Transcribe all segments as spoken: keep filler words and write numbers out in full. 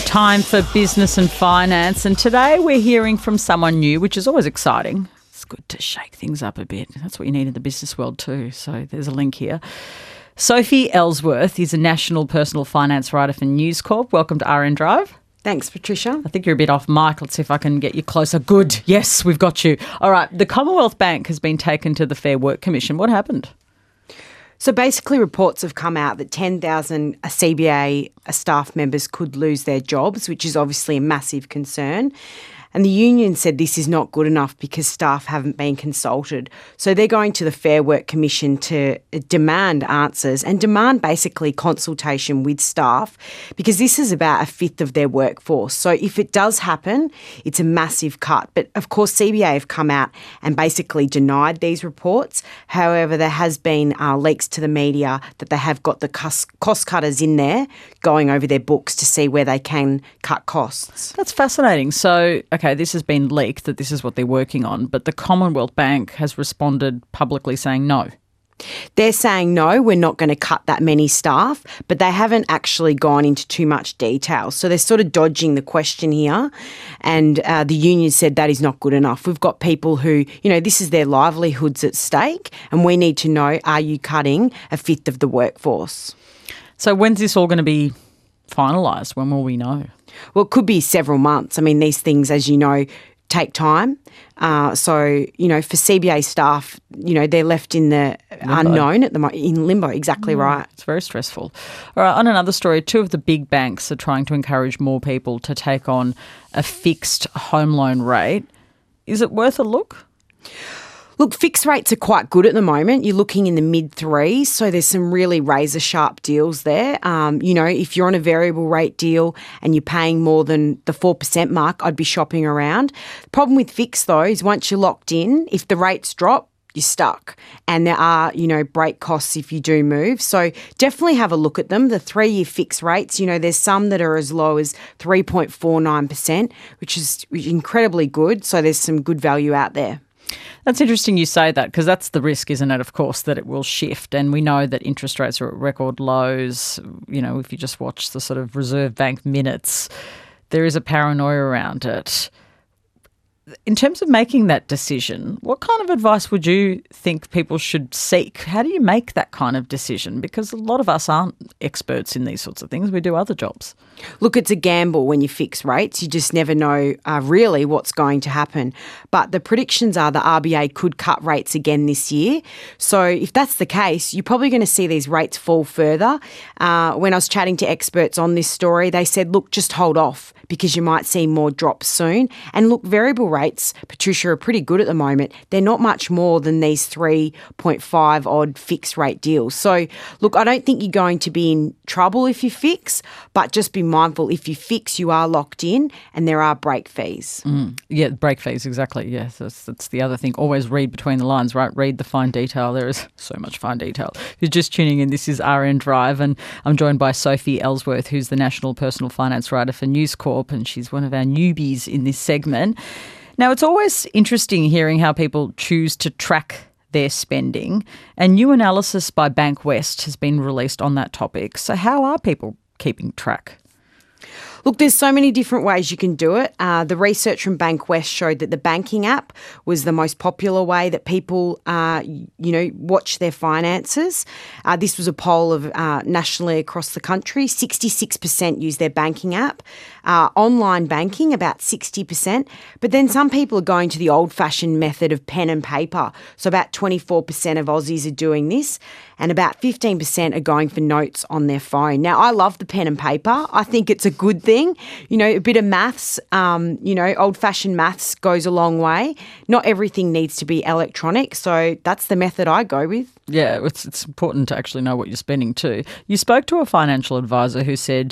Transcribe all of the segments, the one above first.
Time for business and finance, and today we're hearing from someone new, which is always exciting. It's good to shake things up a bit. That's what you need in the business world too, so there's a link here. Sophie Ellsworth is a national personal finance writer for News Corp. Welcome to R N Drive. Thanks, Patricia. I think you're a bit off mic. Let's see if I can get you closer. Good. Yes, we've got you. All right. The Commonwealth Bank has been taken to the Fair Work Commission. What happened? So basically reports have come out that ten thousand C B A staff members could lose their jobs, which is obviously a massive concern. And the union said this is not good enough because staff haven't been consulted. So they're going to the Fair Work Commission to demand answers and demand basically consultation with staff, because this is about a fifth of their workforce. So if it does happen, it's a massive cut. But of course, C B A have come out and basically denied these reports. However, there has been uh, leaks to the media that they have got the cost, cost cutters in there going over their books to see where they can cut costs. That's fascinating. So, okay, this has been leaked that this is what they're working on, but the Commonwealth Bank has responded publicly saying no. They're saying, no, we're not going to cut that many staff, but they haven't actually gone into too much detail. So they're sort of dodging the question here. And uh, the union said that is not good enough. We've got people who, you know, this is their livelihoods at stake, and we need to know, are you cutting a fifth of the workforce? So when's this all going to be finalised? When will we know? Well, it could be several months. I mean, these things, as you know, take time. Uh, so, you know, for C B A staff, you know, they're left in the limbo. unknown at the moment, in limbo, exactly mm, right. It's very stressful. All right, on another story, two of the big banks are trying to encourage more people to take on a fixed home loan rate. Is it worth a look? Look, fixed rates are quite good at the moment. You're looking in the mid threes, so there's some really razor sharp deals there. Um, you know, if you're on a variable rate deal and you're paying more than the four percent mark, I'd be shopping around. The problem with fixed though is once you're locked in, if the rates drop, you're stuck. And there are, you know, break costs if you do move. So definitely have a look at them. The three-year fixed rates, you know, there's some that are as low as three point four nine percent, which is incredibly good. So there's some good value out there. That's interesting you say that, because that's the risk, isn't it, of course, that it will shift. And we know that interest rates are at record lows. You know, if you just watch the sort of Reserve Bank minutes, there is a paranoia around it. In terms of making that decision, what kind of advice would you think people should seek? How do you make that kind of decision? Because a lot of us aren't experts in these sorts of things. We do other jobs. Look, it's a gamble when you fix rates. You just never know uh, really what's going to happen. But the predictions are the R B A could cut rates again this year. So if that's the case, you're probably going to see these rates fall further. Uh, when I was chatting to experts on this story, they said, look, just hold off because you might see more drops soon. And look, variable rates, Patricia, are pretty good at the moment. They're not much more than these three point five odd fixed rate deals. So look, I don't think you're going to be in trouble if you fix, but just be mindful, if you fix, you are locked in and there are break fees. Mm. Yeah, break fees, exactly. Yes, that's, that's the other thing. Always read between the lines, right? Read the fine detail. There is so much fine detail. If you're just tuning in, this is R N Drive, and I'm joined by Sophie Ellsworth, who's the National Personal Finance Writer for News Corp, and she's one of our newbies in this segment. Now, it's always interesting hearing how people choose to track their spending, and new analysis by Bank West has been released on that topic. So how are people keeping track? Look, there's so many different ways you can do it. Uh, the research from Bank West showed that the banking app was the most popular way that people, uh, you know, watch their finances. Uh, this was a poll of uh, nationally across the country. sixty-six percent use their banking app. Uh, online banking, about sixty percent. But then some people are going to the old-fashioned method of pen and paper. So about twenty-four percent of Aussies are doing this, and about fifteen percent are going for notes on their phone. Now, I love the pen and paper. I think it's a good thing. You know, a bit of maths, um, you know, old-fashioned maths goes a long way. Not everything needs to be electronic, so that's the method I go with. Yeah, it's, it's important to actually know what you're spending too. You spoke to a financial advisor who said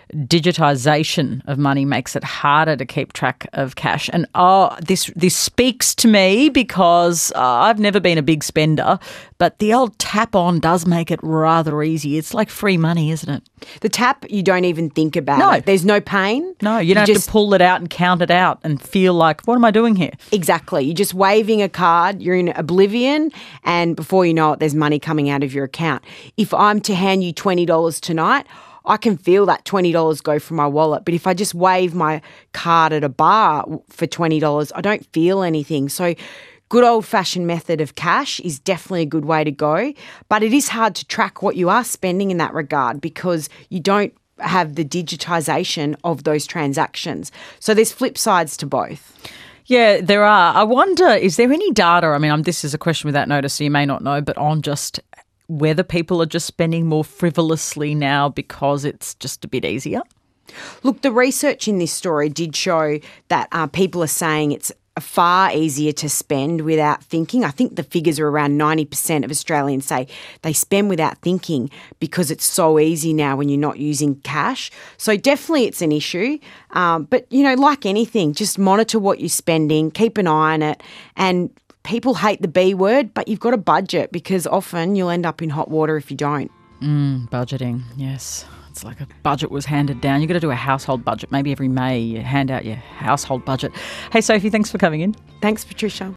digitisation of money makes it harder to keep track of cash. And oh, this this speaks to me because uh, I've never been a big spender, but the old tap on does make it rather easy. It's like free money, isn't it? The tap, you don't even think about no. it. There's no pain. No, you don't you have just, to pull it out and count it out and feel like, what am I doing here? Exactly. You're just waving a card, you're in oblivion, and before you know it, there's money coming out of your account. If I'm to hand you twenty dollars tonight, I can feel that twenty dollars go from my wallet. But if I just wave my card at a bar for twenty dollars, I don't feel anything. So good old-fashioned method of cash is definitely a good way to go. But it is hard to track what you are spending in that regard because you don't have the digitisation of those transactions. So there's flip sides to both. Yeah, there are. I wonder, is there any data, I mean, um, this is a question without notice, so you may not know, but on just whether people are just spending more frivolously now because it's just a bit easier? Look, the research in this story did show that uh, people are saying it's far easier to spend without thinking. I think the figures are around ninety percent of Australians say they spend without thinking because it's so easy now when you're not using cash. So definitely it's an issue. Um, but, you know, like anything, just monitor what you're spending, keep an eye on it. And people hate the B word, but you've got a budget because often you'll end up in hot water if you don't. Mm, budgeting, yes. It's like a budget was handed down. You've got to do a household budget. Maybe every May you hand out your household budget. Hey, Sophie, thanks for coming in. Thanks, Patricia.